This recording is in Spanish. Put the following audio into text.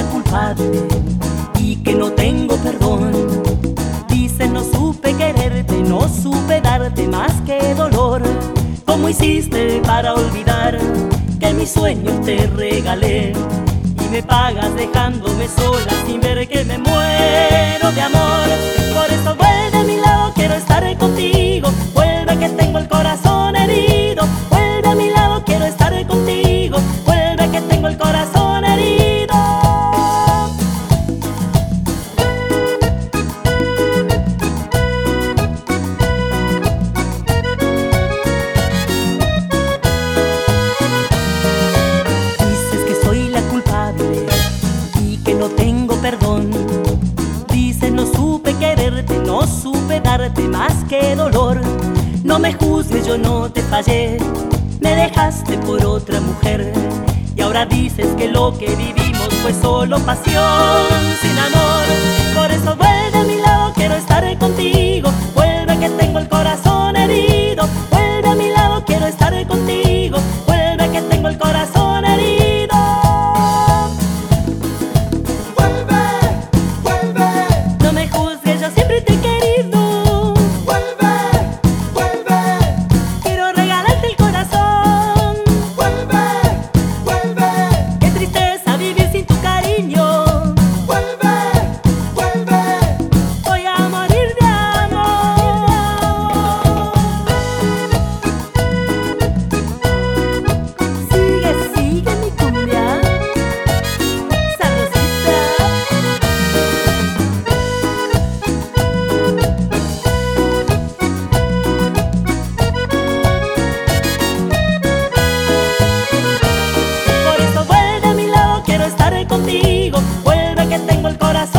culpable y que no tengo perdón. Dicen no supe quererte, no supe darte más que dolor. ¿Cómo hiciste para olvidar que mis sueños te regalé? Y me pagas dejándome sola sin ver que me muero de amor. Por eso vuelve a mi lado, quiero estar contigo. Vuelve que tengo el corazón herido. Vuelve a mi lado, quiero estar contigo. Vuelve que tengo el corazón herido. Dices que soy la culpable y que no tengo perdón. Dices no supe quererte, no supe darte más que dolor. No me juzgues, yo no te fallé, me dejaste por otra mujer. Y ahora dices que lo que vivimos fue solo pasión sin amor. Por eso vuelve a mi lado, quiero estar contigo. Vuelve que tengo el corazón herido. Vuelve a mi lado, quiero estar contigo. Vuelve que tengo el corazón herido. Vuelve, vuelve, No me juzgues, yo siempre te he querido. vuelve, vuelve, Quiero regalarte el corazón. vuelve, vuelve, Qué tristeza vivir sin tu cariño. vuelve, vuelve. Voy a morir de amor. Sigue, sigue mi cumbia sabrosita. Por eso vuelve a mi lado, quiero estar contigo. Vuelve que tengo el corazón